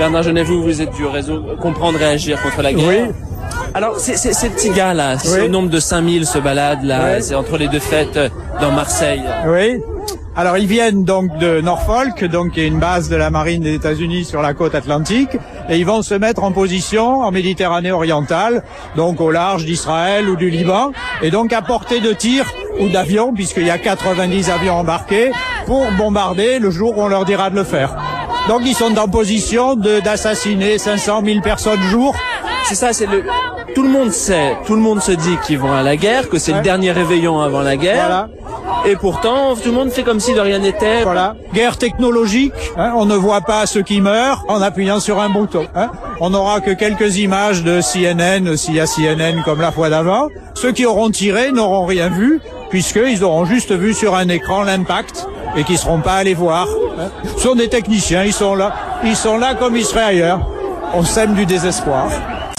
Bernard Genet, vous êtes du réseau Comprendre et Agir contre la guerre. Oui. Alors, ces petits gars-là, Oui. au nombre de 5000 se baladent là, Oui. c'est entre les deux fêtes dans Marseille. Oui. Alors ils viennent donc de Norfolk, donc qui est une base de la marine des États-Unis sur la côte atlantique, et ils vont se mettre en position en Méditerranée orientale, donc au large d'Israël ou du Liban, et donc à portée de tir ou d'avion, puisqu'il y a 90 avions embarqués, pour bombarder le jour où on leur dira de le faire. Donc ils sont en position d'assassiner 500 000 personnes jour. C'est ça, tout le monde sait, tout le monde se dit qu'ils vont à la guerre, que c'est le dernier réveillon avant la guerre. Voilà. Et pourtant, tout le monde fait comme si de rien n'était. Voilà. Guerre technologique, hein, on ne voit pas ceux qui meurent en appuyant sur un bouton. Hein. On n'aura que quelques images de CNN, s'il y a CNN comme la fois d'avant. Ceux qui auront tiré n'auront rien vu, puisqu'ils auront juste vu sur un écran l'impact et qui seront pas allés voir. Hein. Ce sont des techniciens, ils sont là comme ils seraient ailleurs. On sème du désespoir.